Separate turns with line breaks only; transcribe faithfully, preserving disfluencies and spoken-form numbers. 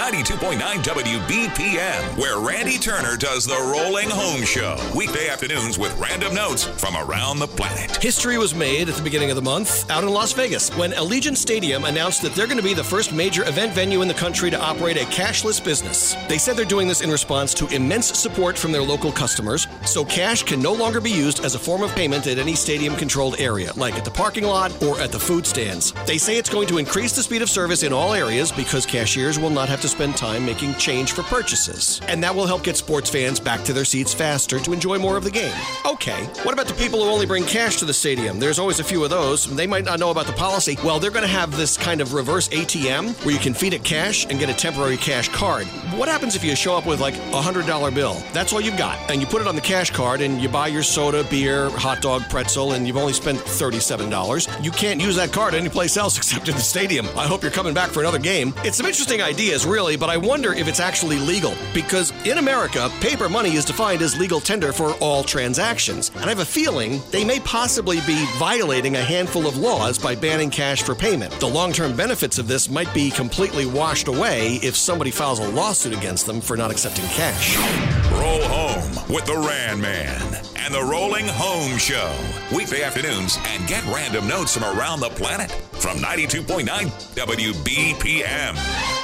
ninety-two point nine W B P M, where Randy Turner does the Rolling Home Show. Weekday afternoons with random notes from around the planet.
History was made at the beginning of the month out in Las Vegas when Allegiant Stadium announced that they're going to be the first major event venue in the country to operate a cashless business. They said they're doing this in response to immense support from their local customers, so cash can no longer be used as a form of payment at any stadium-controlled area, like at the parking lot or at the food stands. They say it's going to increase the speed of service in all areas because cashiers will not have to spend time making change for purchases. And that will help get sports fans back to their seats faster to enjoy more of the game. Okay, what about the people who only bring cash to the stadium? There's always a few of those. They might not know about the policy. Well, they're going to have this kind of reverse A T M where you can feed it cash and get a temporary cash card. What happens if you show up with like a one hundred dollar bill? That's all you've got. And you put it on the cash card and you buy your soda, beer, hot dog, pretzel, and you've only spent thirty-seven dollars. You can't use that card anyplace else except in the stadium. I hope you're coming back for another game. It's some interesting ideas, really, but I wonder if it's actually legal. Because in America, paper money is defined as legal tender for all transactions. And I have a feeling they may possibly be violating a handful of laws by banning cash for payment. The long-term benefits of this might be completely washed away if somebody files a lawsuit against them for not accepting cash.
Roll home with the Ran Man and the Rolling Home Show. Weekday afternoons, and get random notes from around the planet from ninety-two point nine W B P M.